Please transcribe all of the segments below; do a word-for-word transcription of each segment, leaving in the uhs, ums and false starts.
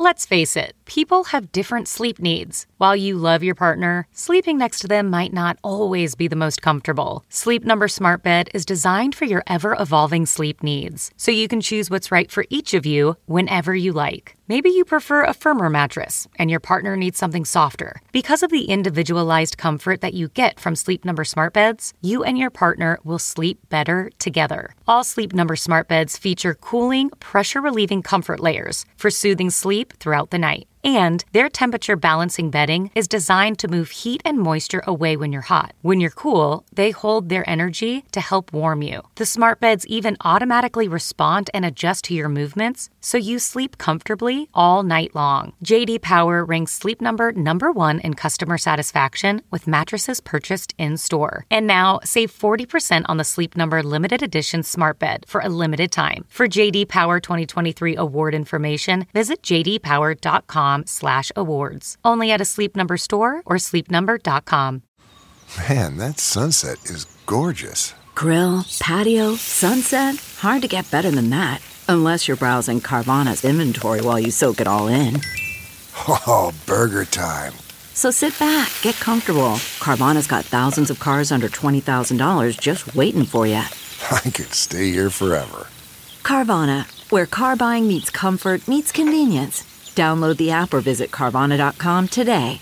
Let's face it, people have different sleep needs. While you love your partner, sleeping next to them might not always be the most comfortable. Sleep Number Smart Bed is designed for your ever-evolving sleep needs, so you can choose what's right for each of you whenever you like. Maybe you prefer a firmer mattress and your partner needs something softer. Because of the individualized comfort that you get from Sleep Number Smart Beds, you and your partner will sleep better together. All Sleep Number Smart Beds feature cooling, pressure-relieving comfort layers for soothing sleep throughout the night. And their temperature balancing bedding is designed to move heat and moisture away when you're hot. When you're cool, they hold their energy to help warm you. The smart beds even automatically respond and adjust to your movements, so you sleep comfortably all night long. J D Power ranks Sleep Number number one in customer satisfaction with mattresses purchased in-store. And now, save forty percent on the Sleep Number limited edition smart bed for a limited time. For J D Power twenty twenty-three award information, visit j d power dot com slash awards. Only at a Sleep Number store or sleep number dot com. Man, that sunset is gorgeous. Grill, patio, sunset. Hard to get better than that. Unless you're browsing Carvana's inventory while you soak it all in. Oh, burger time. So sit back, get comfortable. Carvana's got thousands of cars under twenty thousand dollars just waiting for you. I could stay here forever. Carvana, where car buying meets comfort meets convenience. Download the app or visit Carvana dot com today.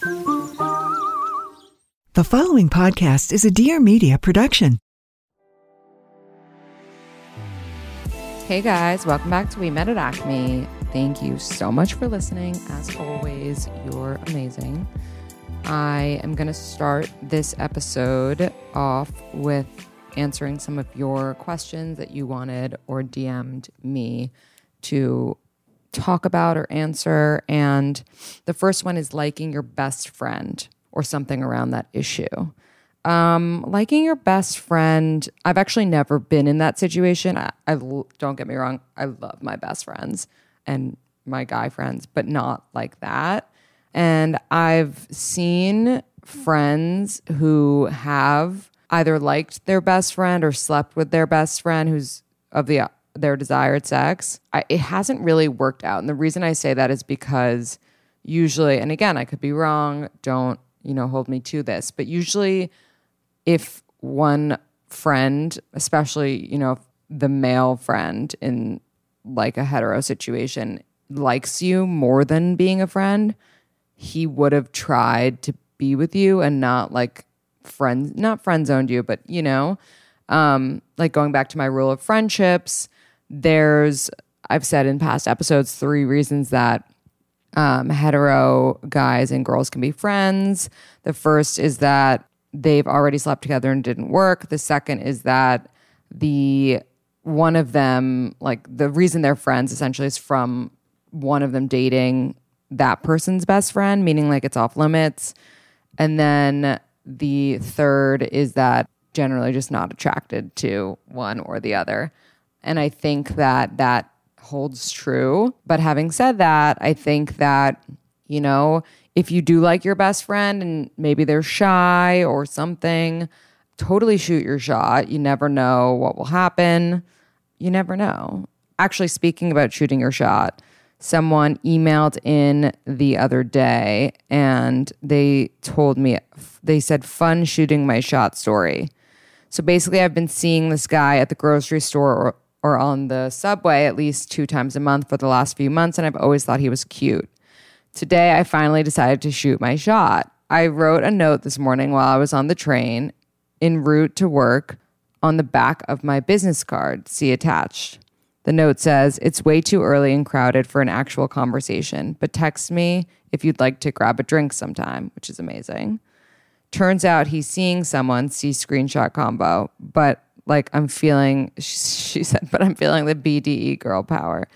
The following podcast is a Dear Media production. Hey guys, welcome back to We Met at Acme. Thank you so much for listening. As always, you're amazing. I am going to start this episode off with answering some of your questions that you wanted or D M'd me to talk about or answer. And the first one is liking your best friend or something around that issue. Um, liking your best friend, I've actually never been in that situation. I, I don't get me wrong, I love my best friends and my guy friends, but not like that. And I've seen friends who have either liked their best friend or slept with their best friend who's of the their desired sex. I, it hasn't really worked out. And the reason I say that is because usually, and again, I could be wrong, don't, you know, hold me to this, but usually if one friend, especially, you know, the male friend in like a hetero situation likes you more than being a friend, he would have tried to be with you and not like friend, not friend zoned you, but you know, um, like going back to my rule of friendships, there's, I've said in past episodes, three reasons that um, hetero guys and girls can be friends. The first is that they've already slept together and didn't work. The second is that the one of them, like the reason they're friends essentially is from one of them dating that person's best friend, meaning like it's off limits. And then the third is that generally just not attracted to one or the other. And I think that that holds true. But having said that, I think that, you know, if you do like your best friend and maybe they're shy or something, totally shoot your shot. You never know what will happen. You never know. Actually, speaking about shooting your shot, someone emailed in the other day and they told me, they said, fun shooting my shot story. So basically, I've been seeing this guy at the grocery store or, or on the subway at least two times a month for the last few months, and I've always thought he was cute. Today, I finally decided to shoot my shot. I wrote a note this morning while I was on the train en route to work on the back of my business card, see attached. The note says, it's way too early and crowded for an actual conversation, but text me if you'd like to grab a drink sometime, which is amazing. Turns out he's seeing someone, see screenshot combo, but like I'm feeling, she said, but I'm feeling the B D E girl power.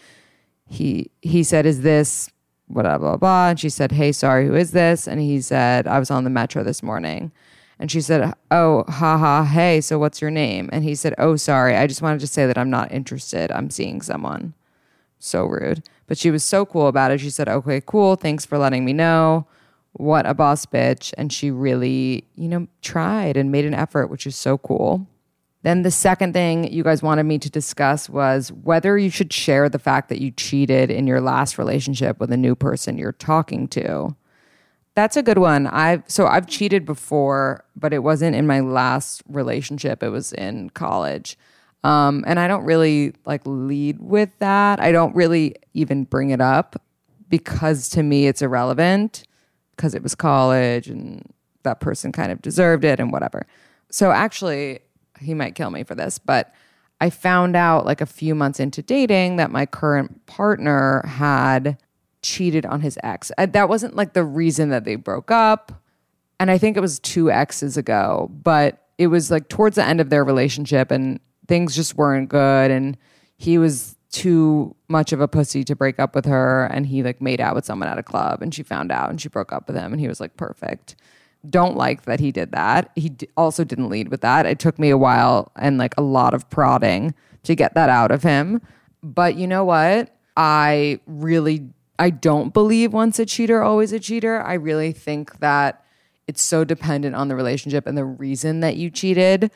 He he said, is this, blah, blah, blah, blah. And she said, hey, sorry, who is this? And he said, I was on the metro this morning. And she said, oh, haha, hey, so what's your name? And he said, oh, sorry, I just wanted to say that I'm not interested. I'm seeing someone. So rude. But she was so cool about it. She said, okay, cool. Thanks for letting me know. What a boss bitch. And she really, you know, tried and made an effort, which is so cool. Then the second thing you guys wanted me to discuss was whether you should share the fact that you cheated in your last relationship with a new person you're talking to. That's a good one. I've so I've cheated before, but it wasn't in my last relationship. It was in college. Um, and I don't really like lead with that. I don't really even bring it up because to me it's irrelevant because it was college and that person kind of deserved it and whatever. So actually, he might kill me for this, but I found out like a few months into dating that my current partner had cheated on his ex. I, that wasn't like the reason that they broke up. And I think it was two exes ago, but it was like towards the end of their relationship and things just weren't good. And he was too much of a pussy to break up with her. And he like made out with someone at a club and she found out and she broke up with him and he was like, perfect. Don't like that he did that. He d- also didn't lead with that. It took me a while and like a lot of prodding to get that out of him. But you know what? I really I don't believe once a cheater, always a cheater. I really think that it's so dependent on the relationship and the reason that you cheated.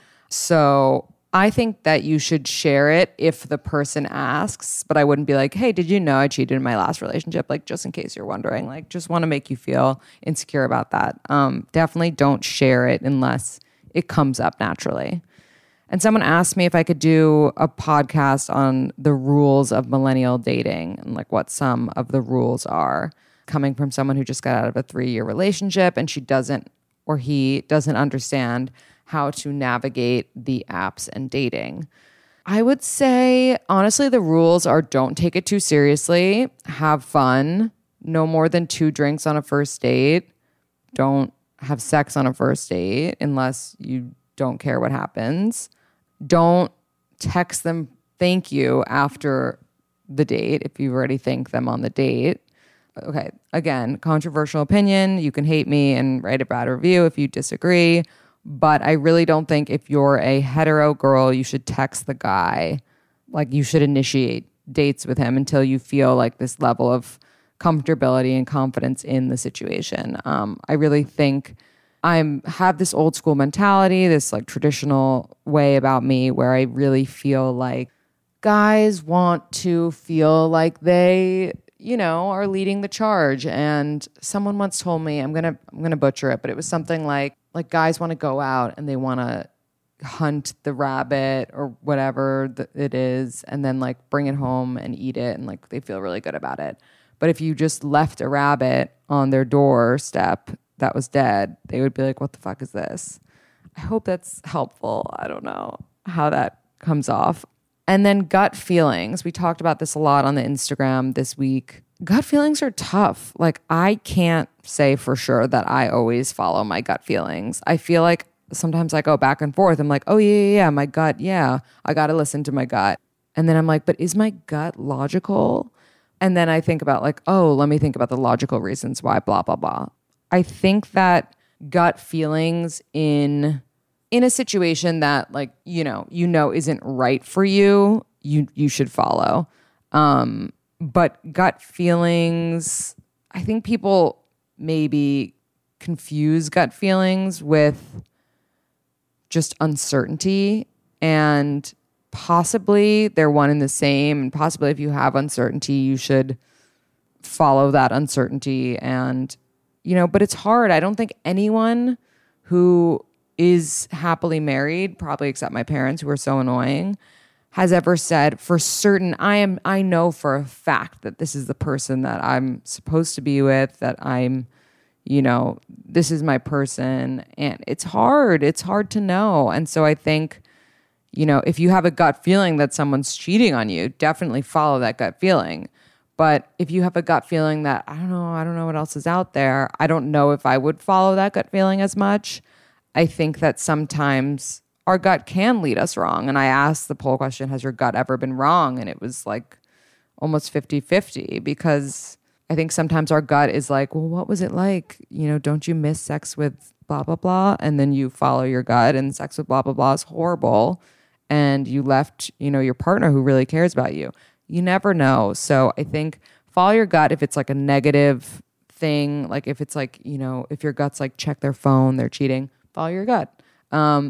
So I think that you should share it if the person asks, but I wouldn't be like, hey, did you know I cheated in my last relationship? Like, just in case you're wondering, like, just want to make you feel insecure about that. Um, definitely don't share it unless it comes up naturally. And someone asked me if I could do a podcast on the rules of millennial dating and like what some of the rules are, coming from someone who just got out of a three-year relationship and she doesn't, or he doesn't understand how to navigate the apps and dating. I would say, honestly, the rules are don't take it too seriously, have fun, no more than two drinks on a first date, don't have sex on a first date unless you don't care what happens. Don't text them thank you after the date if you already thanked them on the date. Okay, again, controversial opinion. You can hate me and write a bad review if you disagree. But I really don't think if you're a hetero girl, you should text the guy. Like you should initiate dates with him until you feel like this level of comfortability and confidence in the situation. Um, I really think I have this old school mentality, this like traditional way about me where I really feel like guys want to feel like they, you know, are leading the charge. And someone once told me, I'm gonna I'm gonna butcher it, but it was something like like guys want to go out and they want to hunt the rabbit or whatever th- it is, and then like bring it home and eat it, and like they feel really good about it. But if you just left a rabbit on their doorstep that was dead, they would be like, what the fuck is this? I hope that's helpful. I don't know how that comes off. And then gut feelings. We talked about this a lot on the Instagram this week. Gut feelings are tough. Like I can't say for sure that I always follow my gut feelings. I feel like sometimes I go back and forth. I'm like, oh yeah, yeah, yeah, my gut, yeah, I got to listen to my gut. And then I'm like, but is my gut logical? And then I think about like, oh, let me think about the logical reasons why blah, blah, blah. I think that gut feelings in in a situation that like, you know, you know isn't right for you, you you should follow. Um, but gut feelings, I think people maybe confuse gut feelings with just uncertainty, and possibly they're one and the same. And possibly if you have uncertainty, you should follow that uncertainty. And you know, but it's hard. I don't think anyone who is happily married, probably except my parents who are so annoying, has ever said for certain, I am, I know for a fact that this is the person that I'm supposed to be with, that I'm, you know, this is my person. And it's hard. It's hard to know. And so I think, you know, if you have a gut feeling that someone's cheating on you, definitely follow that gut feeling. But if you have a gut feeling that, I don't know, I don't know what else is out there, I don't know if I would follow that gut feeling as much. I think that sometimes our gut can lead us wrong. And I asked the poll question, has your gut ever been wrong? And it was like almost fifty-fifty, because I think sometimes our gut is like, well, what was it like? You know, don't you miss sex with blah, blah, blah? And then you follow your gut and sex with blah, blah, blah is horrible. And you left, you know, your partner who really cares about you. You never know. So I think follow your gut if it's like a negative thing. Like if it's like, you know, if your gut's like check their phone, they're cheating, follow your gut. Um,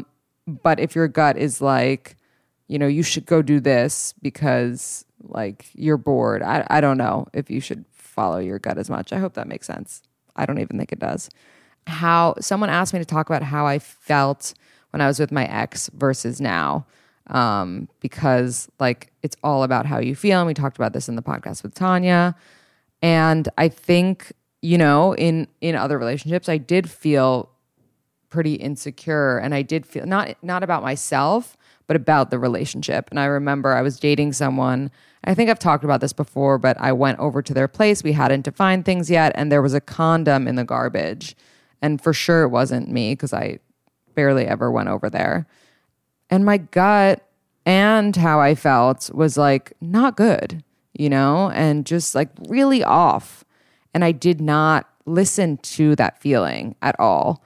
but if your gut is like, you know, you should go do this because like you're bored. I, I don't know if you should follow your gut as much. I hope that makes sense. I don't even think it does. How someone asked me to talk about how I felt when I was with my ex versus now. Um, because like it's all about how you feel. And we talked about this in the podcast with Tanya. And I think, you know, in, in other relationships, I did feel pretty insecure, and I did feel not, not about myself, but about the relationship. And I remember I was dating someone, I think I've talked about this before, but I went over to their place. We hadn't defined things yet. And there was a condom in the garbage. And for sure it wasn't me because I barely ever went over there. And my gut and how I felt was like not good, you know, and just like really off. And I did not listen to that feeling at all.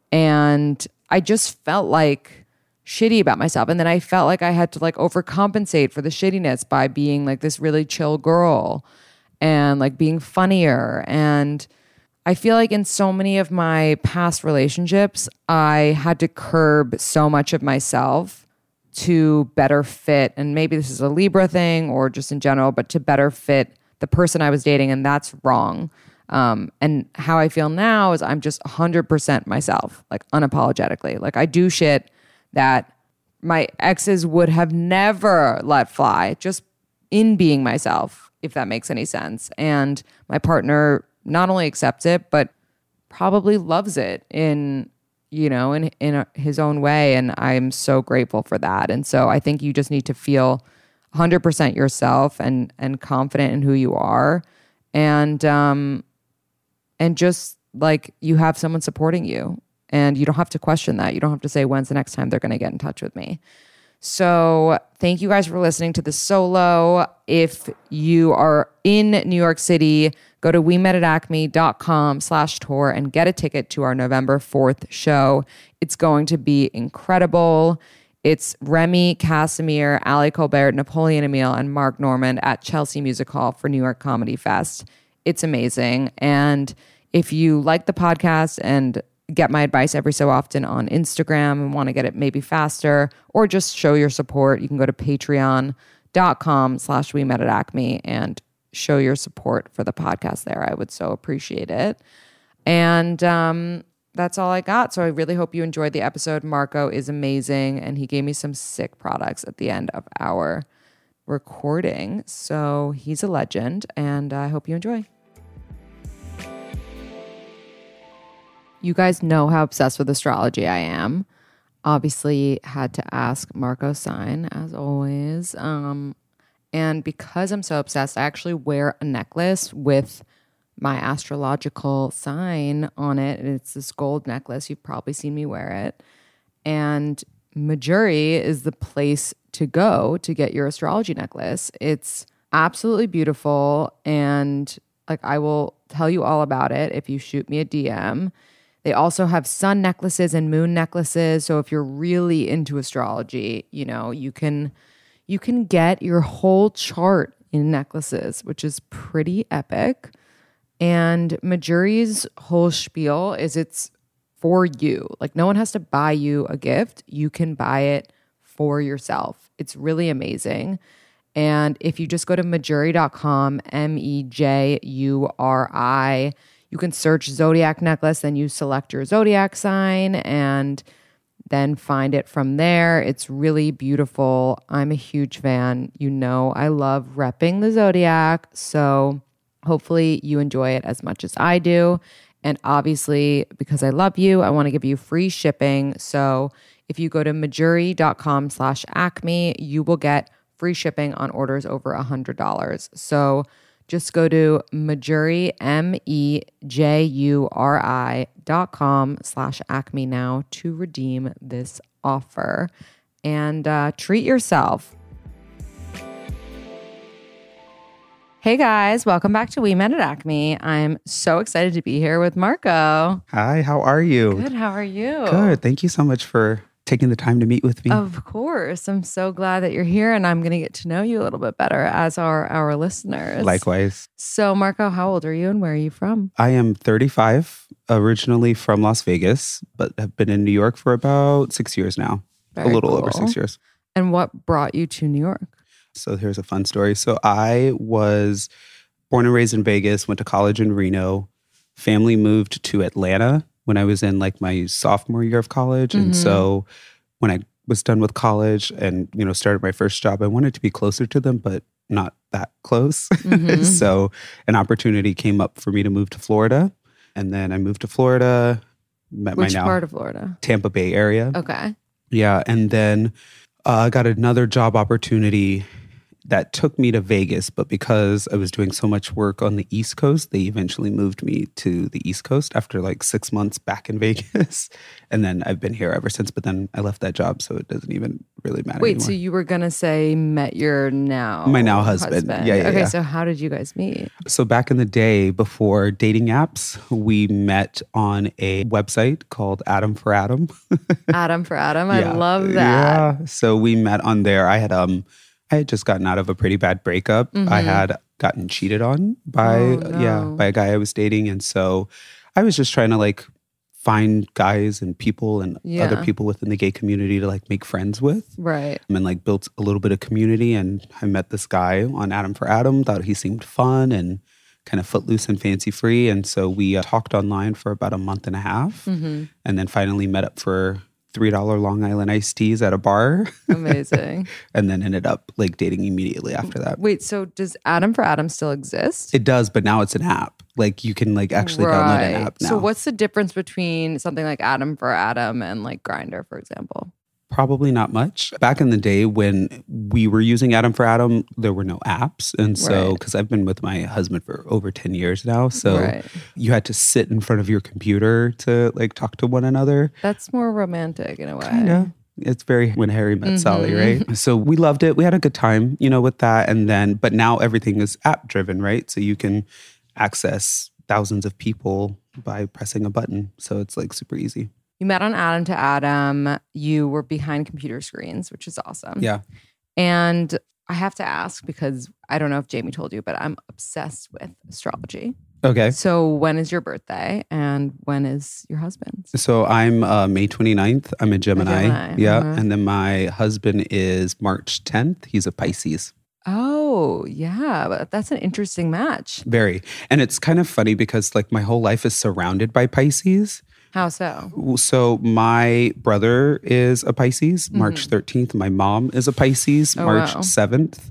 And I just felt like shitty about myself. And then I felt like I had to like overcompensate for the shittiness by being like this really chill girl and like being funnier. And I feel like in so many of my past relationships, I had to curb so much of myself to better fit. And maybe this is a Libra thing or just in general, but to better fit the person I was dating. And that's wrong. Um, and how I feel now is I'm just one hundred percent myself, like unapologetically. Like I do shit that my exes would have never let fly just in being myself, if that makes any sense. And my partner not only accepts it, but probably loves it in, you know, in, in a, his own way. And I'm so grateful for that. And so I think you just need to feel one hundred percent yourself and, and confident in who you are. And, um, and just like you have someone supporting you and you don't have to question that. You don't have to say, when's the next time they're going to get in touch with me? So thank you guys for listening to the solo. If you are in New York City, go to we met at acme dot com slash tour and get a ticket to our November fourth show. It's going to be incredible. It's Remy Casimir, Ali Colbert, Napoleon Emile, and Mark Normand at Chelsea Music Hall for New York Comedy Fest. It's amazing. And if you like the podcast and get my advice every so often on Instagram and want to get it maybe faster or just show your support, you can go to patreon dot com slash we met at acme and show your support for the podcast there. I would so appreciate it. And um, that's all I got. So I really hope you enjoyed the episode. Marco is amazing, and he gave me some sick products at the end of our recording. So he's a legend, and I hope you enjoy. You guys know how obsessed with astrology I am. Obviously, had to ask Marco's sign, as always. Um, and because I'm so obsessed, I actually wear a necklace with my astrological sign on it. And it's this gold necklace. You've probably seen me wear it. And Mejuri is the place to go to get your astrology necklace. It's absolutely beautiful. And like I will tell you all about it if you shoot me a D M. They also have sun necklaces and moon necklaces. So if you're really into astrology, you know, you can you can get your whole chart in necklaces, which is pretty epic. And Mejuri's whole spiel is it's for you. Like no one has to buy you a gift. You can buy it for yourself. It's really amazing. And if you just go to mejuri dot com, M E J U R I, you can search Zodiac necklace, then you select your Zodiac sign and then find it from there. It's really beautiful. I'm a huge fan. You know, I love repping the Zodiac. So hopefully you enjoy it as much as I do. And obviously, because I love you, I want to give you free shipping. So if you go to mejuri dot com slash acme, you will get free shipping on orders over one hundred dollars. So just go to Mejuri, M E J U R I dot com slash acme now to redeem this offer. And uh, treat yourself. Hey guys, welcome back to We Met at Acme. I'm so excited to be here with Marco. Hi, how are you? Good, how are you? Good. Thank you so much for taking the time to meet with me. Of course. I'm so glad that you're here, and I'm going to get to know you a little bit better, as are our listeners. Likewise. So Marco, how old are you and where are you from? I am thirty-five, originally from Las Vegas, but have been in New York for about six years now. Very a little cool. over six years. And what brought you to New York? So here's a fun story. So I was born and raised in Vegas, went to college in Reno. Family moved to Atlanta when I was in like my sophomore year of college. Mm-hmm. And so when I was done with college and, you know, started my first job, I wanted to be closer to them, but not that close. Mm-hmm. So an opportunity came up for me to move to Florida. And then I moved to Florida. Met Which my now part of Florida? Tampa Bay area. Okay. Yeah. And then I uh, got another job opportunity that took me to Vegas, but because I was doing so much work on the East Coast, they eventually moved me to the East Coast after like six months back in Vegas. And then I've been here ever since, but then I left that job, so it doesn't even really matter Wait, anymore. so you were going to say met your now My now husband. husband. Yeah, yeah, Okay, yeah. so how did you guys meet? So back in the day, before dating apps, we met on a website called Adam for Adam. Adam for Adam. I Yeah. love that. Yeah. So we met on there. I had um I had just gotten out of a pretty bad breakup. Mm-hmm. I had gotten cheated on by Oh, no. yeah, by a guy I was dating. And so I was just trying to like find guys and people and Yeah. other people within the gay community to like make friends with. Right. And like built a little bit of community. And I met this guy on Adam for Adam, thought he seemed fun and kind of footloose and fancy free. And so we uh, talked online for about a month and a half Mm-hmm. and then finally met up for three dollar Long Island iced teas at a bar. Amazing. And then ended up like dating immediately after that. Wait, so does Adam for Adam still exist? It does, but now it's an app. Like you can like actually download an app now. So what's the difference between something like Adam for Adam and like Grindr, for example? Probably not much. Back in the day when we were using Adam for Adam, there were no apps. And so, Right. because I've been with my husband for over ten years now. So Right. you had to sit in front of your computer to like talk to one another. That's more romantic in a way. Kinda. It's very when Harry met Mm-hmm. Sally, right? So we loved it. We had a good time, you know, with that. And then, but now everything is app driven, right? So you can access thousands of people by pressing a button. So it's like super easy. You met on Adam to Adam. You were behind computer screens, which is awesome. Yeah. And I have to ask because I don't know if Jamie told you, but I'm obsessed with astrology. Okay. So when is your birthday and when is your husband's? So I'm uh, May twenty-ninth. I'm a Gemini. Gemini, Yeah. uh-huh. And then my husband is March tenth. He's a Pisces. Oh, yeah. But that's an interesting match. Very. And it's kind of funny because like my whole life is surrounded by Pisces. How so? So my brother is a Pisces, March thirteenth. My mom is a Pisces, Oh, March wow. seventh.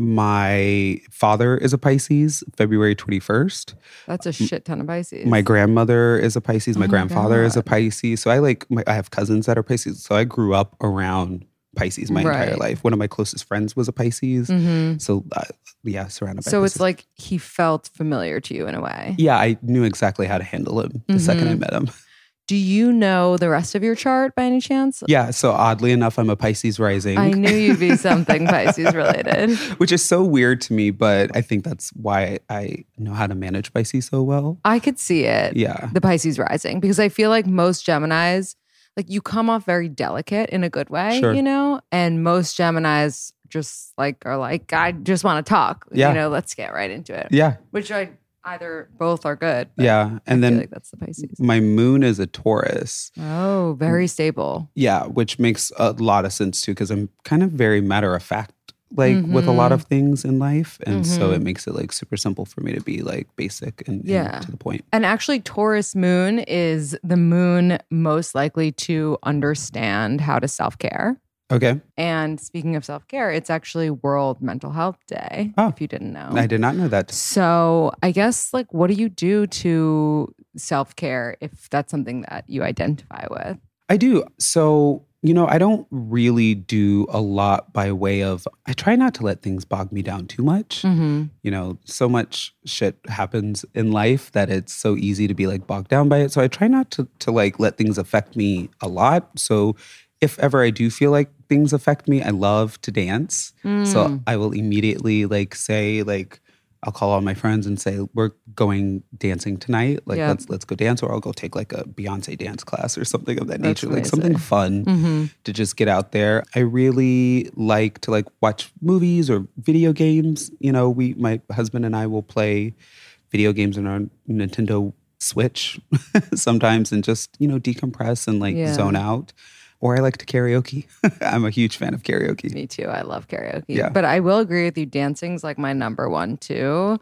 My father is a Pisces, February twenty-first. That's a shit ton of Pisces. My grandmother is a Pisces. My Oh my grandfather is a God. Pisces. So I like, my, I have cousins that are Pisces. So I grew up around Pisces my entire Right. life. One of my closest friends was a Pisces. Mhm. So uh, yeah, surrounded by So Pisces. it's like he felt familiar to you in a way. Yeah, I knew exactly how to handle him the second I met him. Do you know the rest of your chart by any chance? Yeah, so oddly enough, I'm a Pisces rising. I knew you'd be something Pisces related. Which is so weird to me, but I think that's why I know how to manage Pisces so well. I could see it. Yeah. The Pisces rising, because I feel like most Geminis, like you come off very delicate in a good way, Sure. you know? And most Geminis just like are like, I just want to talk. Yeah. You know, let's get right into it. Yeah, Which I either both are good. but yeah. I And feel then like that's the Pisces. my moon is a Taurus. Oh, very stable. Yeah, which makes a lot of sense too, because I'm kind of very matter of fact, like with a lot of things in life. And so it makes it like super simple for me to be like basic and, and Yeah. to the point. And actually, Taurus moon is the moon most likely to understand how to self care. Okay. And speaking of self care, it's actually World Mental Health Day, Oh. if you didn't know. I did not know that. So I guess, like, what do you do to self care if that's something that you identify with? I do. So, you know, I don't really do a lot by way of, I try not to let things bog me down too much. Mm-hmm. You know, so much shit happens in life that it's so easy to be like bogged down by it. So I try not to, to like let things affect me a lot. So if ever I do feel like things affect me, I love to dance. Mm. So I will immediately like say like, I'll call all my friends and say, we're going dancing tonight. Like, Yeah. let's let's go dance. Or I'll go take like a Beyonce dance class or something of that That's nature. Like amazing. something fun Mm-hmm. to just get out there. I really like to like watch movies or video games. You know, we, my husband and I will play video games on our Nintendo Switch sometimes and just, you know, decompress and like Yeah. zone out. Or I like to karaoke. I'm a huge fan of karaoke. Me too. I love karaoke. Yeah. But I will agree with you. Dancing's like my number one too,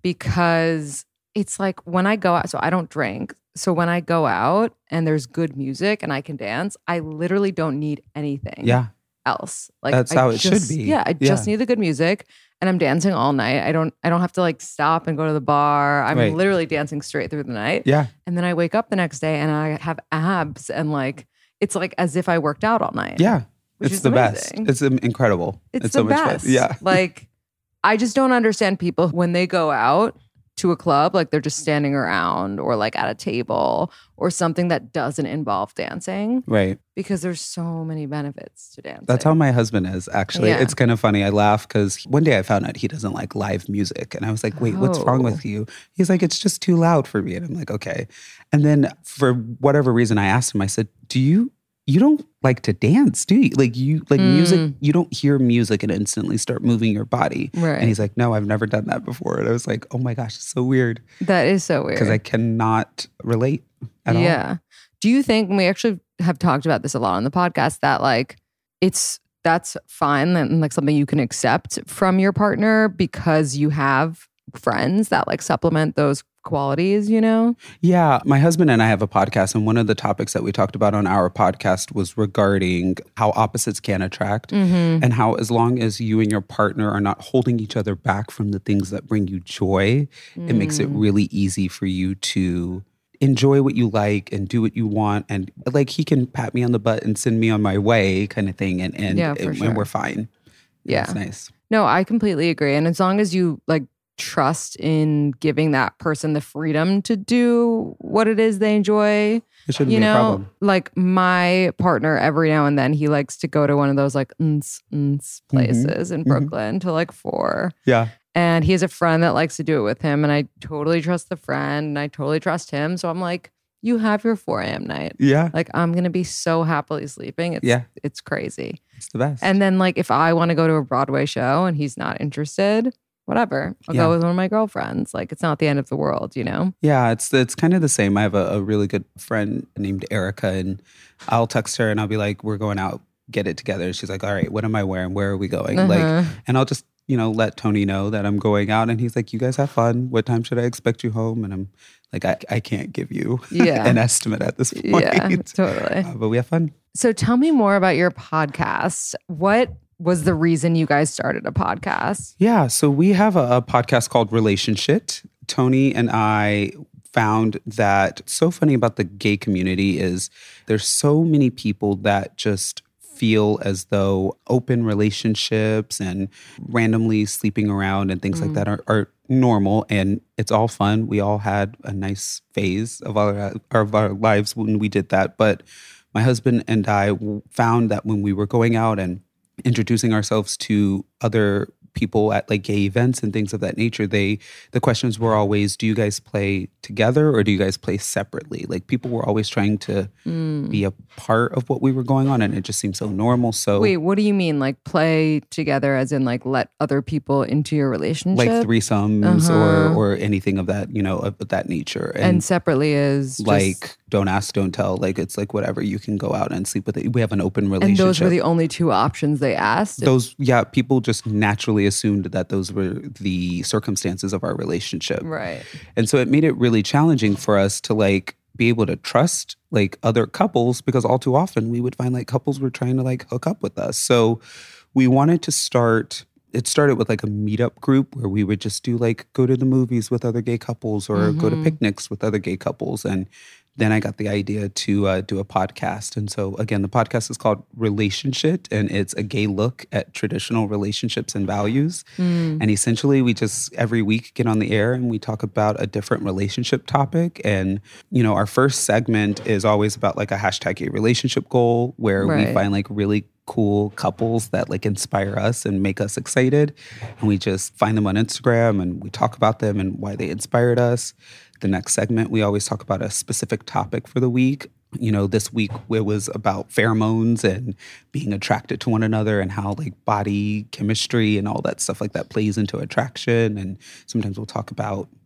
because it's like when I go out, so I don't drink. So when I go out and there's good music and I can dance, I literally don't need anything Yeah. else. Like That's I how it just- should be. Yeah. I Yeah. just need the good music and I'm dancing all night. I don't I don't have to like stop and go to the bar. I'm Right. literally dancing straight through the night. Yeah. And then I wake up the next day and I have abs and like it's like as if I worked out all night. Yeah. Which It's is the amazing. best. It's um, incredible. It's, It's the so much best. fun. Yeah. Like, I just don't understand people when they go out to a club, like they're just standing around or like at a table or something that doesn't involve dancing, Right. because there's so many benefits to dancing. That's how my husband is, actually. Yeah. It's kind of funny. I laugh because one day I found out he doesn't like live music. And I was like, wait, what's wrong Oh. with you? He's like, it's just too loud for me. And I'm like, okay. And then for whatever reason, I asked him, I said, do you, you don't like to dance, do you? Like you, like Mm. music, you don't hear music and instantly start moving your body. Right. And he's like, no, I've never done that before. And I was like, oh my gosh, it's so weird. That is so weird. Because I cannot relate at all. Yeah. Do you think, and we actually have talked about this a lot on the podcast, that like it's that's fine and like something you can accept from your partner because you have friends that like supplement those qualities, you know? Yeah, my husband and I have a podcast, and one of the topics that we talked about on our podcast was regarding how opposites can attract, Mm-hmm. and how as long as you and your partner are not holding each other back from the things that bring you joy, it makes it Mm. really easy for you to enjoy what you like and do what you want. And like he can pat me on the butt and send me on my way kind of thing, and and, Yeah, for and, sure. and we're fine. Yeah. It's nice. No, I completely agree. And as long as you like trust in giving that person the freedom to do what it is they enjoy, It shouldn't you be a know, problem. like my partner every now and then he likes to go to one of those like ns, ns places in Mhm. Brooklyn till like four. Yeah. And he has a friend that likes to do it with him. And I totally trust the friend and I totally trust him. So I'm like, you have your four a.m. night. Yeah. Like I'm gonna be so happily sleeping. It's Yeah. it's crazy. It's the best. And then like if I want to go to a Broadway show and he's not interested, whatever. I'll Yeah. go with one of my girlfriends. Like it's not the end of the world, you know? Yeah, it's it's kind of the same. I have a, a really good friend named Erica, and I'll text her and I'll be like, "We're going out, get it together." She's like, "All right, what am I wearing? Where are we going?" Uh-huh. Like, and I'll just you know let Tony know that I'm going out, and he's like, "You guys have fun. What time should I expect you home?" And I'm like, "I, I can't give you Yeah. an estimate at this point." Yeah, totally. Uh, but we have fun. So tell me more about your podcast. What was the reason you guys started a podcast? Yeah, so we have a, a podcast called Relationship. Tony and I found that so funny about the gay community is there's so many people that just feel as though open relationships and randomly sleeping around and things like that are, are normal, and it's all fun. We all had a nice phase of our of our lives when we did that. But my husband and I found that when we were going out and introducing ourselves to other people at like gay events and things of that nature, they the questions were always, do you guys play together or do you guys play separately? Like people were always trying to be a part of what we were going on, and it just seemed so normal. So Wait, what do you mean? Like play together as in like let other people into your relationship? like threesomes Uh-huh. or or anything of that, you know, of, of that nature. And separately is just- like don't ask, don't tell. Like it's like whatever, you can go out and sleep with it. We have an open and relationship. those were the only two options they asked? Those, yeah, people just naturally assumed that those were the circumstances of our relationship. Right. And so it made it really challenging for us to like be able to trust like other couples, because all too often we would find like couples were trying to like hook up with us. So we wanted to start, it started with like a meetup group where we would just do like go to the movies with other gay couples or go to picnics with other gay couples. And then I got the idea to uh, do a podcast. And so again, the podcast is called Relationship, and it's a gay look at traditional relationships and values. And essentially we just every week get on the air and we talk about a different relationship topic. And, you know, our first segment is always about like a hashtag gay relationship goal, where Right. we find like really cool couples that like inspire us and make us excited. And we just find them on Instagram and we talk about them and why they inspired us. The next segment, we always talk about a specific topic for the week. You know, this week it was about pheromones and being attracted to one another and how like body chemistry and all that stuff like that plays into attraction. And sometimes we'll talk about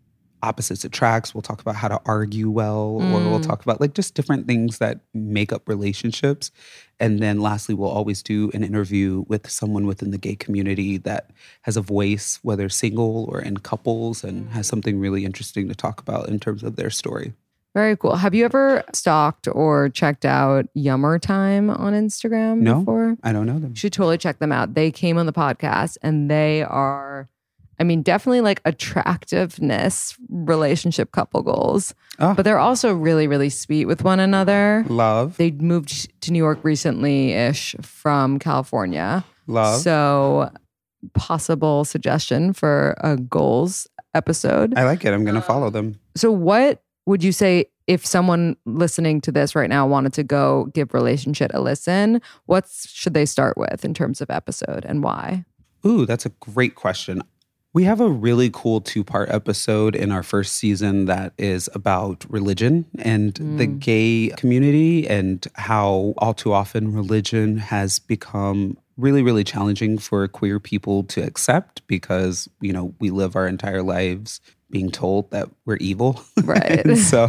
opposites attracts. We'll talk about how to argue well, Mm. or we'll talk about like just different things that make up relationships. And then lastly, we'll always do an interview with someone within the gay community that has a voice, whether single or in couples, and has something really interesting to talk about in terms of their story. Very cool. Have you ever stalked or checked out Yummer Time on Instagram No, before? I don't know them. You should totally check them out. They came on the podcast and they are, I mean, definitely like attractiveness relationship couple goals. Oh. But they're also really, really sweet with one another. Love. They moved to New York recently-ish from California. Love. So possible suggestion for a goals episode. I like it. I'm going to follow them. So what would you say if someone listening to this right now wanted to go give Relationship a listen, what should they start with in terms of episode and why? Ooh, that's a great question. We have a really cool two-part episode in our first season that is about religion and mm. the gay community, and how all too often religion has become really, really challenging for queer people to accept because, you know, we live our entire lives being told that we're evil. Right. and so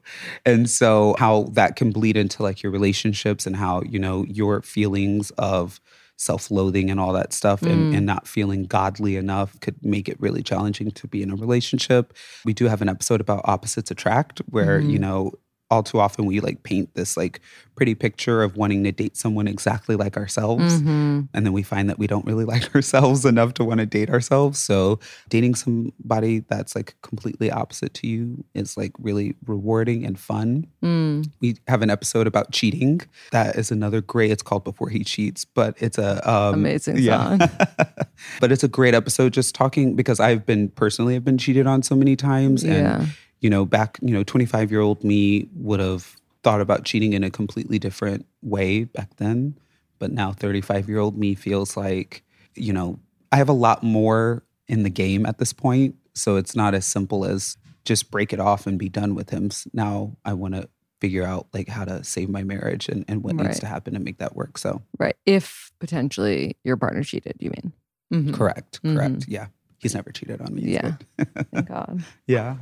and so how that can bleed into like your relationships, and how, you know, your feelings of self-loathing and all that stuff mm. and, and not feeling godly enough could make it really challenging to be in a relationship. We do have an episode about opposites attract where, mm. you know, all too often we like paint this like pretty picture of wanting to date someone exactly like ourselves. Mm-hmm. And then we find that we don't really like ourselves enough to want to date ourselves. So dating somebody that's like completely opposite to you is like really rewarding and fun. Mm. We have an episode about cheating. That is another great, it's called Before He Cheats, but it's a um, amazing yeah. song. But it's a great episode just talking, because I've been personally have been cheated on so many times. And yeah. you know, back, you know, twenty-five-year-old me would have thought about cheating in a completely different way back then. But now thirty-five-year-old me feels like, you know, I have a lot more in the game at this point. So it's not as simple as just break it off and be done with him. Now I want to figure out like how to save my marriage and, and what right. needs to happen to make that work. So right. If potentially your partner cheated, you mean? Mm-hmm. Correct. Correct. Mm-hmm. Yeah. He's never cheated on me. Yeah. Thank God. Yeah.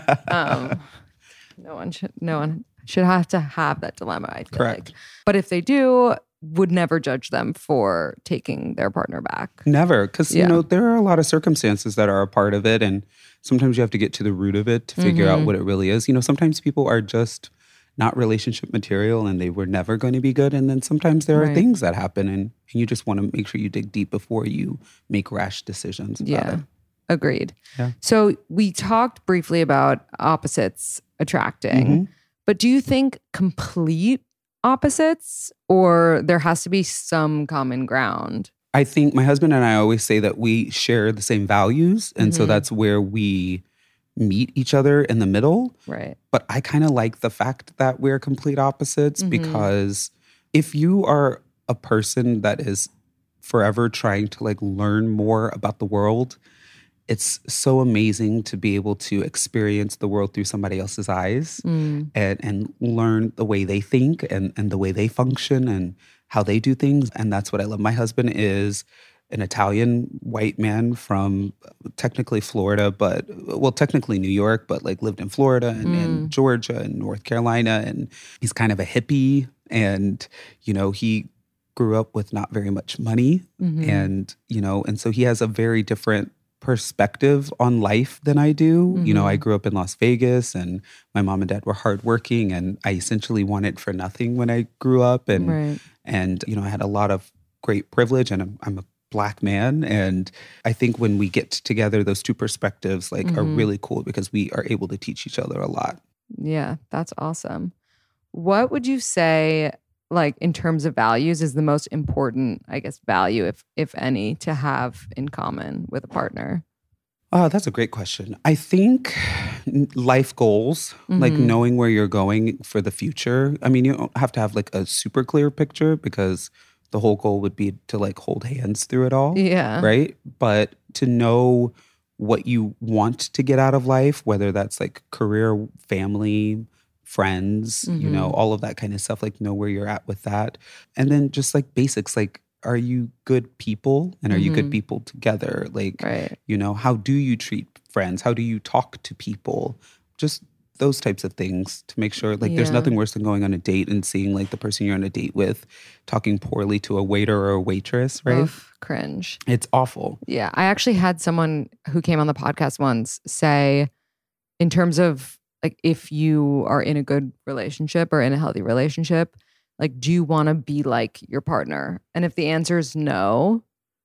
um, no one should no one should have to have that dilemma, I feel Correct. like. But if they do, would never judge them for taking their partner back. Never. Because, yeah. you know, there are a lot of circumstances that are a part of it. And sometimes you have to get to the root of it to figure mm-hmm. out what it really is. You know, sometimes people are just not relationship material and they were never going to be good. And then sometimes there are right. things that happen and, and you just want to make sure you dig deep before you make rash decisions about yeah. it. Agreed. Yeah. So we talked briefly about opposites attracting, Mm-hmm. but do you think complete opposites, or there has to be some common ground? I think my husband and I always say that we share the same values. And Mm-hmm. so that's where we meet each other in the middle. Right. But I kind of like the fact that we're complete opposites Mm-hmm. because if you are a person that is forever trying to like learn more about the world, it's so amazing to be able to experience the world through somebody else's eyes mm. and, and learn the way they think and, and the way they function and how they do things. And that's what I love. My husband is an Italian white man from technically Florida, but well, technically New York, but like lived in Florida and, mm. and Georgia and North Carolina. And he's kind of a hippie. And, you know, he grew up with not very much money. Mm-hmm. And, you know, and so he has a very different perspective on life than I do. Mm-hmm. You know, I grew up in Las Vegas and my mom and dad were hardworking and I essentially wanted for nothing when I grew up. And, right. and you know, I had a lot of great privilege and I'm, I'm a Black man. And I think when we get together, those two perspectives like mm-hmm. are really cool because we are able to teach each other a lot. Yeah, that's awesome. What would you say, like in terms of values, is the most important, I guess, value, if if any, to have in common with a partner? Oh, that's a great question. I think life goals, mm-hmm. like knowing where you're going for the future. I mean, you don't have to have like a super clear picture because the whole goal would be to like hold hands through it all. Yeah. Right? But to know what you want to get out of life, whether that's like career, family, friends, mm-hmm. you know, all of that kind of stuff, like know where you're at with that. And then just like basics, like, are you good people? And are Mm-hmm. you good people together? Like, Right. you know, how do you treat friends? How do you talk to people? Just those types of things to make sure, like, there's Yeah. nothing worse than going on a date and seeing, like, the person you're on a date with talking poorly to a waiter or a waitress, right? Oof, cringe. It's awful. Yeah. I actually had someone who came on the podcast once say, in terms of like, if you are in a good relationship or in a healthy relationship, like, do you want to be like your partner? And if the answer is no,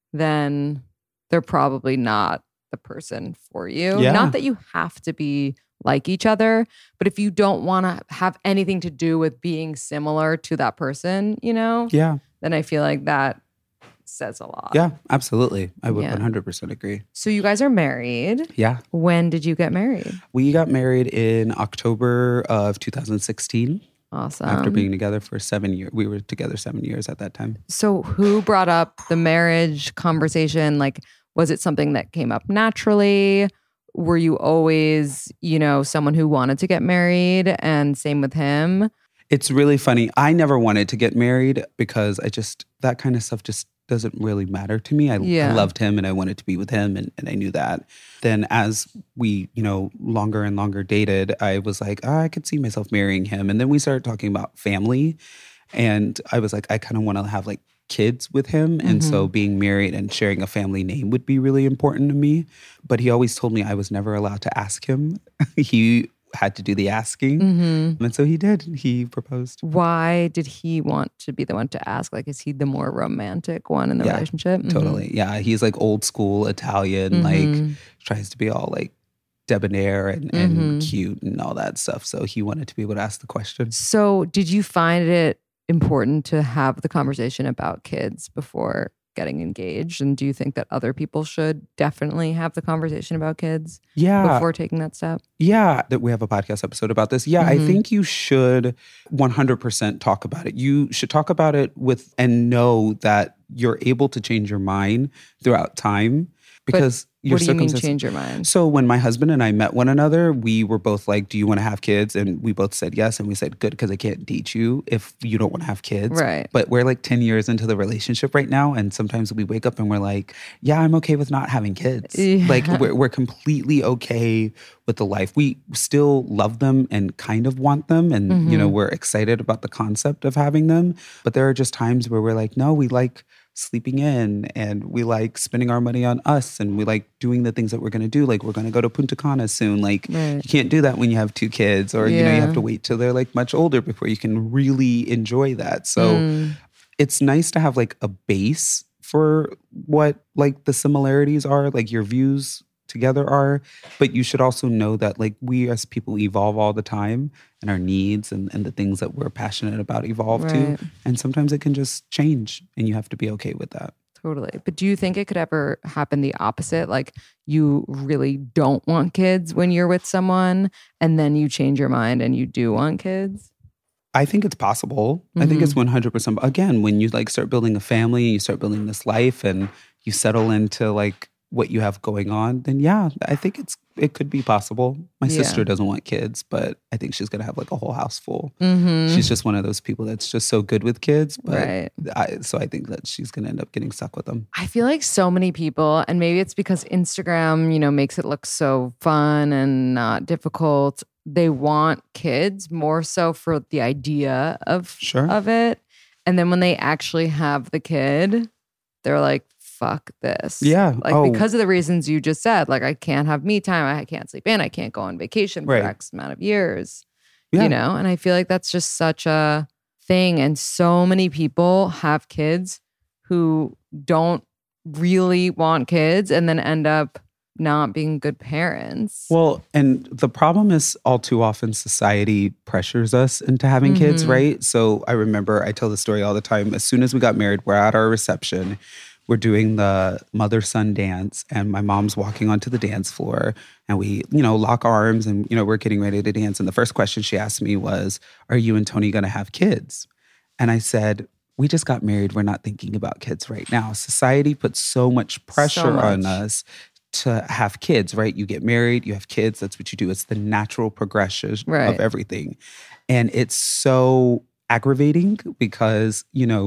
then they're probably not the person for you. Yeah. Not that you have to be like each other, but if you don't want to have anything to do with being similar to that person, you know, Yeah. then I feel like that says a lot. Yeah, absolutely. I would Yeah. one hundred percent agree. So you guys are married. Yeah. When did you get married? We got married in October of two thousand sixteen Awesome. after being together for seven years. We were together seven years at that time. So who brought up the marriage conversation? Like, was it something that came up naturally? Were you always, you know, someone who wanted to get married, and same with him? It's really funny. I never wanted to get married because I just, that kind of stuff just doesn't really matter to me. I, Yeah. I loved him and I wanted to be with him, and, and I knew that. Then as we, you know, longer and longer dated, I was like, oh, I could see myself marrying him. And then we started talking about family. And I was like, I kind of want to have like kids with him. And so being married and sharing a family name would be really important to me. But he always told me I was never allowed to ask him. He had to do the asking. Mm-hmm. And so he did. He proposed. Why did he want to be the one to ask? Like, is he the more romantic one in the Yeah, relationship? Mhm. Totally. Yeah. He's like old school Italian, Mhm. like tries to be all like debonair and, and Mhm. cute and all that stuff. So he wanted to be able to ask the question. So did you find it important to have the conversation about kids before getting engaged? And do you think that other people should definitely have the conversation about kids Yeah. before taking that step? Yeah, that we have a podcast episode about this. Yeah, I Mhm. think you should one hundred percent talk about it. You should talk about it with and know that you're able to change your mind throughout time because your What do you mean circumstances. change your mind? So when my husband and I met one another, we were both like, do you want to have kids? And we both said yes. And we said, good, because I can't date you if you don't want to have kids. Right. But we're like ten years into the relationship right now. And sometimes we wake up and we're like, yeah, I'm okay with not having kids. Yeah. Like we're, we're completely okay with the life. We still love them and kind of want them. And, Mm-hmm. you know, we're excited about the concept of having them. But there are just times where we're like, no, we like sleeping in and we like spending our money on us and we like doing the things that we're going to do. Like we're going to go to Punta Cana soon. Like Right. you can't do that when you have two kids or, you know, you Yeah. have to wait till they're like much older before you can really enjoy that. So Mm. it's nice to have like a base for what like the similarities are, like your views together are, but you should also know that like we as people evolve all the time and our needs and, and the things that we're passionate about evolve Right. too. And sometimes it can just change and you have to be okay with that. Totally. But do you think it could ever happen the opposite? Like you really don't want kids when you're with someone and then you change your mind and you do want kids? I think it's possible. I think it's one hundred percent. Again, when you like start building a family and you start building this life and you settle into like what you have going on, then yeah, I think it's it could be possible. My Yeah. sister doesn't want kids, but I think she's gonna have like a whole house full. Mm-hmm. She's just one of those people that's just so good with kids, but Right. I, so I think that she's gonna end up getting stuck with them. I feel like so many people, and maybe it's because Instagram, you know, makes it look so fun and not difficult. They want kids more so for the idea of Sure. of it. And then when they actually have the kid, they're like, fuck this. Yeah. Like Oh. because of the reasons you just said, like I can't have me time, I can't sleep in, I can't go on vacation for Right. X amount of years. Yeah. You know, and I feel like that's just such a thing. And so many people have kids who don't really want kids and then end up not being good parents. Well, and the problem is all too often society pressures us into having kids, Mhm. right? So I remember I tell the story all the time. As soon as we got married, we're at our reception. We're doing the mother-son dance and my mom's walking onto the dance floor and we, you know, lock arms and, you know, we're getting ready to dance. And the first question she asked me was, are you and Tony going to have kids? And I said, we just got married. We're not thinking about kids right now. Society puts so much pressure on much. us to have kids, right? You get married, you have kids. That's what you do. It's the natural progression Right. of everything. And it's so aggravating because, you know,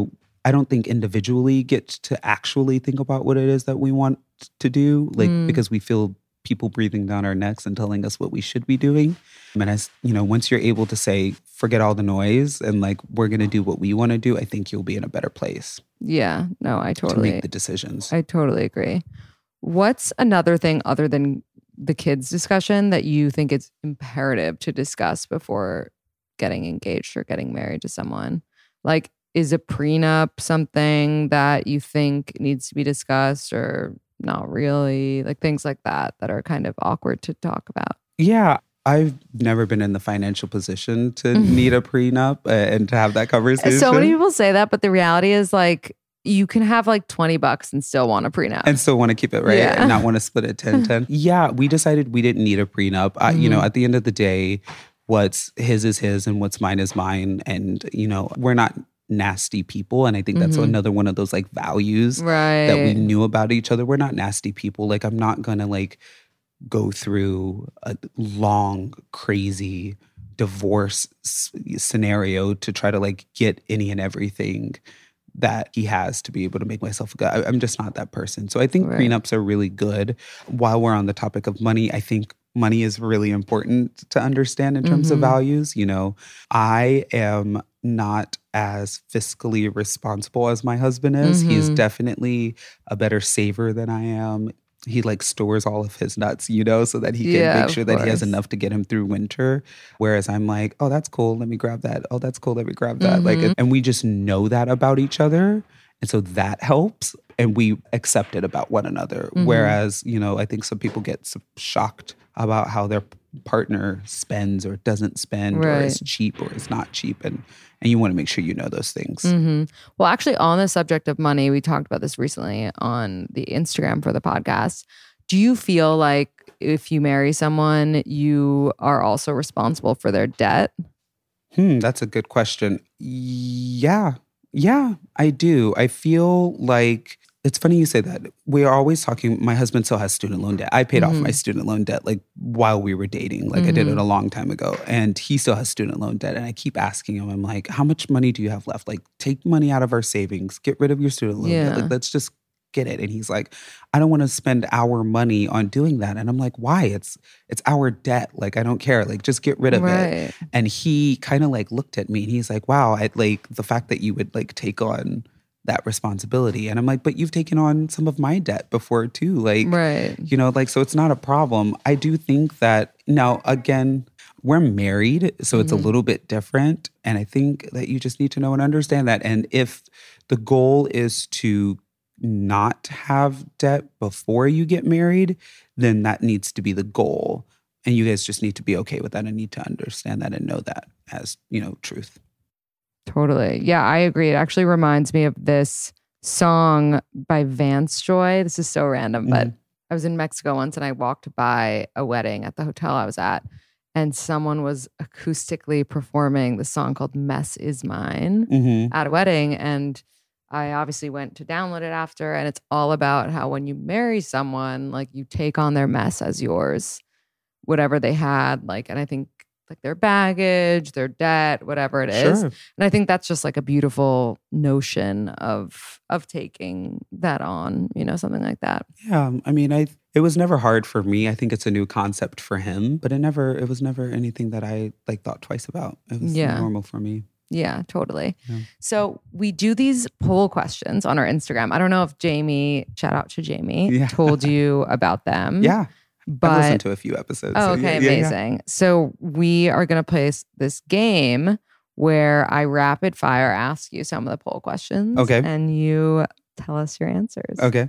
I don't think individually get to actually think about what it is that we want to do, like mm. because we feel people breathing down our necks and telling us what we should be doing. And as you know, once you're able to say, forget all the noise and like, we're going to do what we want to do, I think you'll be in a better place. Yeah, no, I totally. To make the decisions. I totally agree. What's another thing other than the kids discussion that you think it's imperative to discuss before getting engaged or getting married to someone? Like, is a prenup something that you think needs to be discussed or not really? Like things like that that are kind of awkward to talk about. Yeah. I've never been in the financial position to mm-hmm. need a prenup uh, and to have that conversation. So many people say that, but the reality is like, you can have like twenty bucks and still want a prenup. And still want to keep it, right? Yeah. And not want to split it ten ten. Yeah, we decided we didn't need a prenup. I, mm-hmm. You know, at the end of the day, what's his is his and what's mine is mine. And, you know, we're not nasty people. And I think that's mm-hmm. another one of those like values right. that we knew about each other. We're not nasty people. Like, I'm not going to like go through a long, crazy divorce s- scenario to try to like get any and everything that he has to be able to make myself good. I, I'm just not that person. So I think right. prenups are really good. While we're on the topic of money, I think money is really important to understand in terms mm-hmm. of values. You know, I am not as fiscally responsible as my husband is. Mm-hmm. He's definitely a better saver than I am. He like stores all of his nuts, you know, so that he can yeah, make sure that he has enough to get him through winter. Whereas I'm like, oh, that's cool. Let me grab that. Oh, that's cool. Let me grab that. Mm-hmm. Like, and we just know that about each other. And so that helps. And we accept it about one another. Mm-hmm. Whereas, you know, I think some people get so shocked about how their partner spends or doesn't spend right. or is cheap or is not cheap. And and you want to make sure you know those things. Mm-hmm. Well, actually, on the subject of money, we talked about this recently on the Instagram for the podcast. Do you feel like if you marry someone, you are also responsible for their debt? Hmm, that's a good question. Yeah. Yeah, I do. I feel like it's funny you say that. We are always talking, my husband still has student loan debt. I paid mm-hmm. off my student loan debt like while we were dating. Like mm-hmm. I did it a long time ago. And he still has student loan debt. And I keep asking him, I'm like, how much money do you have left? Like take money out of our savings. Get rid of your student loan yeah. debt. Like let's just get it. And he's like, I don't want to spend our money on doing that. And I'm like, why? It's it's our debt. Like, I don't care. Like, just get rid of right. it. And he kind of like looked at me and he's like, wow, I like the fact that you would like take on that responsibility. And I'm like, but you've taken on some of my debt before too. Like, right. you know, like, so it's not a problem. I do think that now, again, we're married, so it's mm-hmm. a little bit different. And I think that you just need to know and understand that. And if the goal is to not have debt before you get married, then that needs to be the goal. And you guys just need to be okay with that and need to understand that and know that as, you know, truth. Totally. Yeah, I agree. It actually reminds me of this song by Vance Joy. This is so random, but mm-hmm. I was in Mexico once and I walked by a wedding at the hotel I was at, and someone was acoustically performing the song called Mess Is Mine mm-hmm. at a wedding. And I obviously went to download it after, and it's all about how when you marry someone, like you take on their mess as yours, whatever they had. Like, and I think like their baggage, their debt, whatever it is. Sure. And I think that's just like a beautiful notion of of taking that on, you know, something like that. Yeah. I mean, I it was never hard for me. I think it's a new concept for him, but it never, it was never anything that I like thought twice about. It was yeah. normal for me. Yeah, totally. Yeah. So we do these poll questions on our Instagram. I don't know if Jamie, shout out to Jamie, yeah. told you about them. Yeah. But, I've listened to a few episodes. Oh, so okay, yeah, yeah, amazing. Yeah. So we are going to play this game where I rapid fire ask you some of the poll questions. Okay. And you tell us your answers. Okay.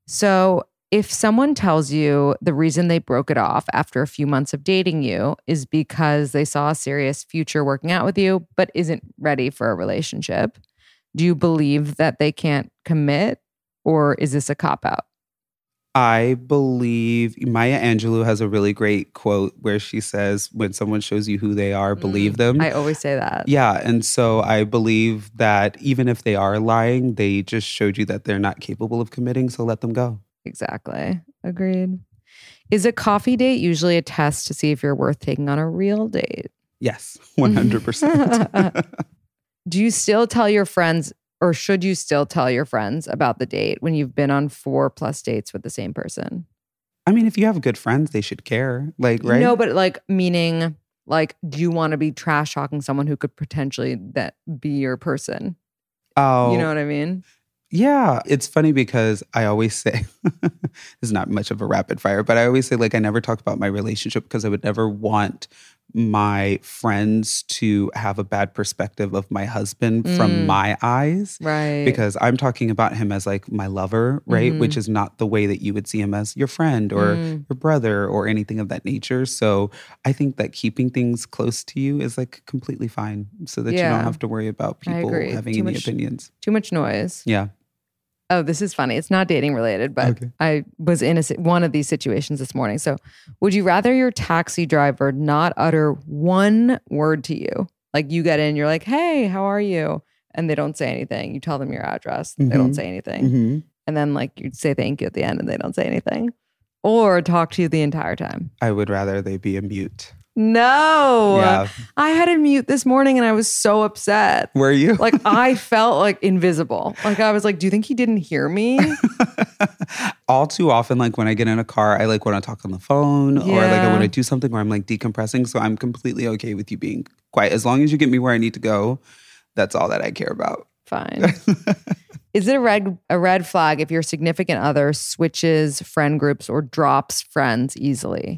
So if someone tells you the reason they broke it off after a few months of dating you is because they saw a serious future working out with you, but isn't ready for a relationship, do you believe that they can't commit, or is this a cop-out? I believe Maya Angelou has a really great quote where she says, when someone shows you who they are, believe mm, them. I always say that. Yeah. And so I believe that even if they are lying, they just showed you that they're not capable of committing. So let them go. Exactly. Agreed. Is a coffee date usually a test to see if you're worth taking on a real date? Yes, one hundred percent. Do you still tell your friends Or should you still tell your friends about the date when you've been on four plus dates with the same person? I mean, if you have good friends, they should care. Like, right? No, but like meaning like, do you want to be trash talking someone who could potentially that be your person? Oh, you know what I mean? Yeah. It's funny because I always say, this is not much of a rapid fire, but I always say like I never talk about my relationship because I would never want my friends to have a bad perspective of my husband mm. from my eyes. Right. Because I'm talking about him as like my lover, right? Mm-hmm. Which is not the way that you would see him as your friend or mm. your brother or anything of that nature. So I think that keeping things close to you is like completely fine so that yeah. you don't have to worry about people having too any much, opinions. Too much noise. Yeah. Oh, this is funny. It's not dating related, but okay. I was in a, one of these situations this morning. So would you rather your taxi driver not utter one word to you? Like you get in, you're like, hey, how are you? And they don't say anything. You tell them your address. Mm-hmm. They don't say anything. Mm-hmm. And then like you'd say thank you at the end and they don't say anything. Or talk to you the entire time. I would rather they be a mute. No, yeah. I had a mute this morning and I was so upset. Were you? Like I felt like invisible. Like I was like, do you think he didn't hear me? All too often, like when I get in a car, I like want to talk on the phone yeah. or like I want to do something where I'm like decompressing. So I'm completely okay with you being quiet. As long as you get me where I need to go, that's all that I care about. Fine. Is it a red a red flag if your significant other switches friend groups or drops friends easily?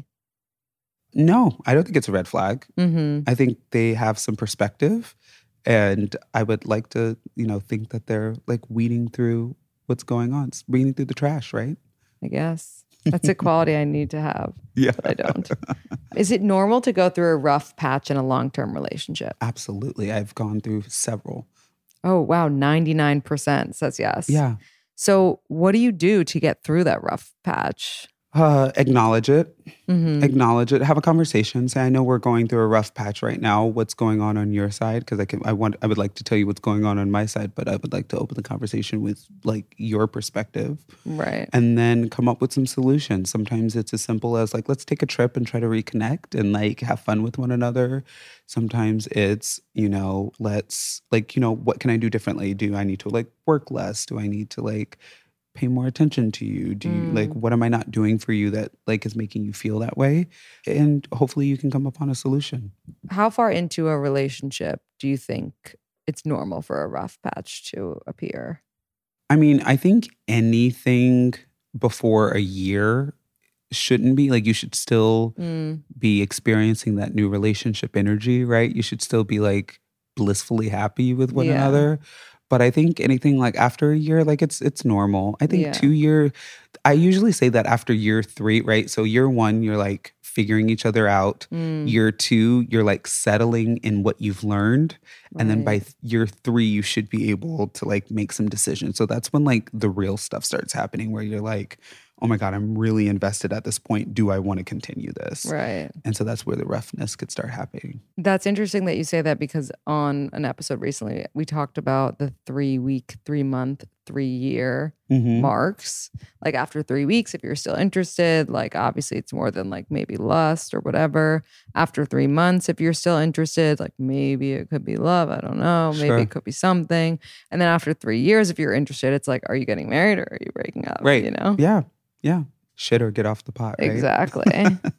No, I don't think it's a red flag. Mm-hmm. I think they have some perspective, and I would like to, you know, think that they're like weeding through what's going on, it's weeding through the trash, right? I guess that's a quality I need to have. Yeah, but I don't. Is it normal to go through a rough patch in a long-term relationship? Absolutely, I've gone through several. Oh wow, ninety-nine percent says yes. Yeah. So what do you do to get through that rough patch? Uh, acknowledge it. Mm-hmm. Acknowledge it. Have a conversation. Say, I know we're going through a rough patch right now. What's going on on your side? Because I can, I want, I would like to tell you what's going on on my side, but I would like to open the conversation with like your perspective, right? And then come up with some solutions. Sometimes it's as simple as like, let's take a trip and try to reconnect and like have fun with one another. Sometimes it's, you know, let's like, you know, what can I do differently? Do I need to like work less? Do I need to like pay more attention to you? Do you mm. like, what am I not doing for you that like is making you feel that way? And hopefully you can come upon a solution. How far into a relationship do you think it's normal for a rough patch to appear? I mean, I think anything before a year shouldn't be like, you should still mm. be experiencing that new relationship energy, right? You should still be like blissfully happy with one yeah. another. But I think anything like after a year, like it's it's normal. I think yeah. two year, I usually say that after year three, right? So year one, you're like figuring each other out. Mm. Year two, you're like settling in what you've learned. Right. And then by th- year three, you should be able to like make some decisions. So that's when like the real stuff starts happening where you're like, oh my God, I'm really invested at this point. Do I want to continue this? Right. And so that's where the roughness could start happening. That's interesting that you say that because on an episode recently, we talked about the three week, three month, three year mm-hmm. marks. Like after three weeks, if you're still interested, like obviously it's more than like maybe lust or whatever. After three months, if you're still interested, like maybe it could be love. I don't know. Maybe sure. it could be something. And then after three years, if you're interested, it's like, are you getting married or are you breaking up? Right. You know? Yeah. Yeah. Shit or get off the pot, right? Exactly.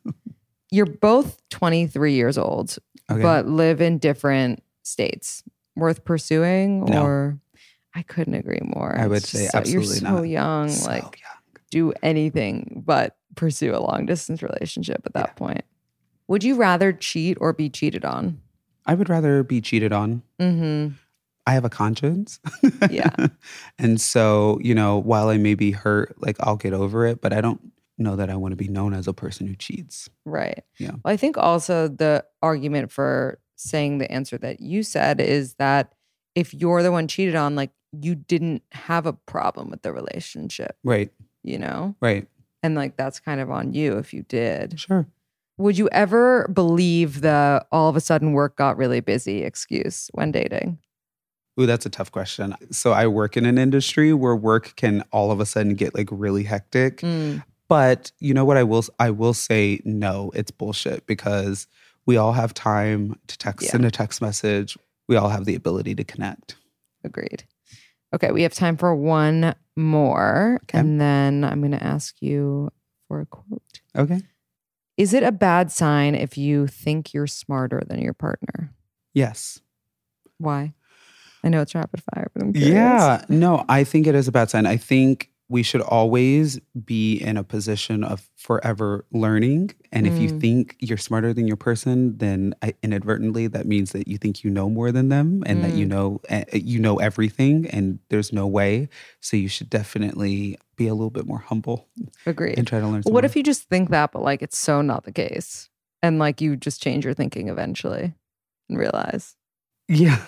You're both twenty-three years old, okay. but live in different states. Worth pursuing no. or I couldn't agree more. I would it's say so, absolutely you're so not. young. So like young. Do anything but pursue a long distance relationship at that yeah. point. Would you rather cheat or be cheated on? I would rather be cheated on. Mm-hmm. I have a conscience. Yeah. And so, you know, while I may be hurt, like I'll get over it, but I don't know that I want to be known as a person who cheats. Right. Yeah. Well, I think also the argument for saying the answer that you said is that if you're the one cheated on, like you didn't have a problem with the relationship. Right. You know? Right. And like that's kind of on you if you did. Sure. Would you ever believe the all of a sudden work got really busy excuse when dating? Ooh, that's a tough question. So I work in an industry where work can all of a sudden get like really hectic. Mm. But you know what I will I will say no, it's bullshit because we all have time to text Yeah. send a text message. We all have the ability to connect. Agreed. Okay, we have time for one more. Okay. And then I'm going to ask you for a quote. Okay. Is it a bad sign if you think you're smarter than your partner? Yes. Why? I know it's rapid fire, but I'm curious. Yeah. No, I think it is a bad sign. I think we should always be in a position of forever learning. And if you Mm. think you're smarter than your person, then I, inadvertently that means that you think you know more than them and that you Mm. know uh, you know everything, and there's no way. So you should definitely be a little bit more humble Agreed. and try to learn. Well, some what more. if you just think that, but like it's so not the case? And like you just change your thinking eventually and realize. Yeah.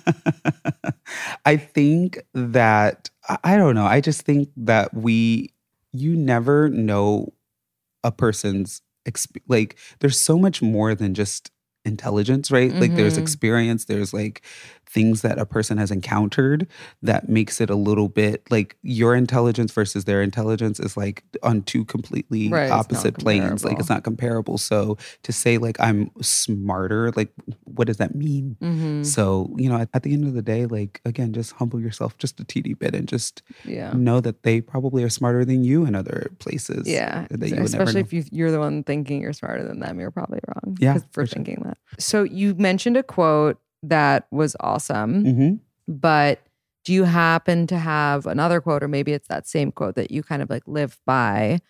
I think that, I I don't know. I just think that we, you never know a person's, exp- like, there's so much more than just intelligence, right? Like, there's Mhm. experience, there's like things that a person has encountered that makes it a little bit like your intelligence versus their intelligence is like on two completely Right, it's not opposite planes. Like, comparable. it's not comparable. So to say, like, I'm smarter, like, what does that mean? Mm-hmm. So, you know, at, at the end of the day, like, again, just humble yourself just a teeny bit and just Yeah. know that they probably are smarter than you in other places. Yeah. That you would never Especially know. if you, you're the one thinking you're smarter than them, you're probably wrong. Yeah, 'cause- For for sure. thinking that. So you mentioned a quote that was awesome, Mm-hmm. but do you happen to have another quote, or maybe it's that same quote that you kind of like live by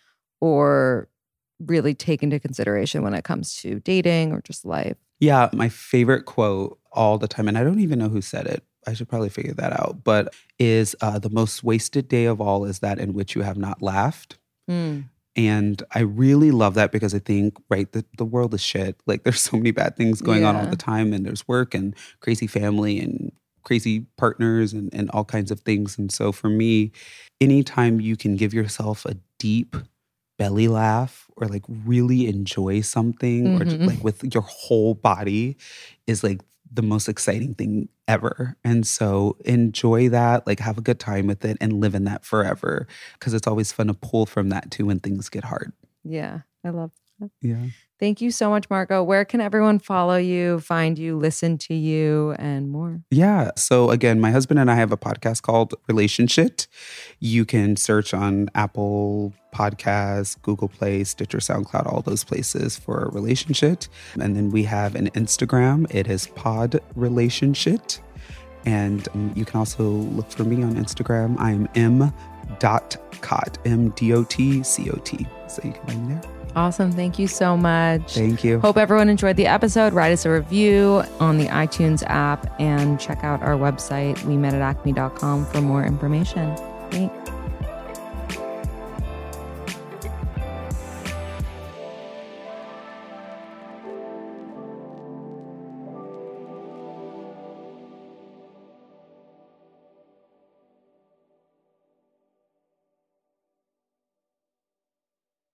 or really take into consideration when it comes to dating or just life? Yeah, my favorite quote all the time, and I don't even know who said it. I should probably figure that out. But is uh, the most wasted day of all is that in which you have not laughed. Mm. And I really love that because I think, right, the, the world is shit. Like, there's so many bad things going on all Yeah. the time, and there's work and crazy family and crazy partners and, and all kinds of things. And so for me, anytime you can give yourself a deep belly laugh or like really enjoy something or just, Mhm. like with your whole body is like the most exciting thing ever. And so enjoy that, like have a good time with it and live in that forever, because it's always fun to pull from that too when things get hard. Yeah, I love that. Yeah. Thank you so much, Marco. Where can everyone follow you, find you, listen to you, and more? Yeah. So again, my husband and I have a podcast called Relationship. You can search on Apple Podcasts, Google Play, Stitcher, SoundCloud, all those places for Relationship. And then we have an Instagram. It is Pod Relationship. And um, you can also look for me on Instagram. I am M dot Cot, M D O T C O T. So you can find me there. Awesome. Thank you so much. Thank you. Hope everyone enjoyed the episode. Write us a review on the iTunes app and check out our website, we met at acme dot com, for more information. Thanks.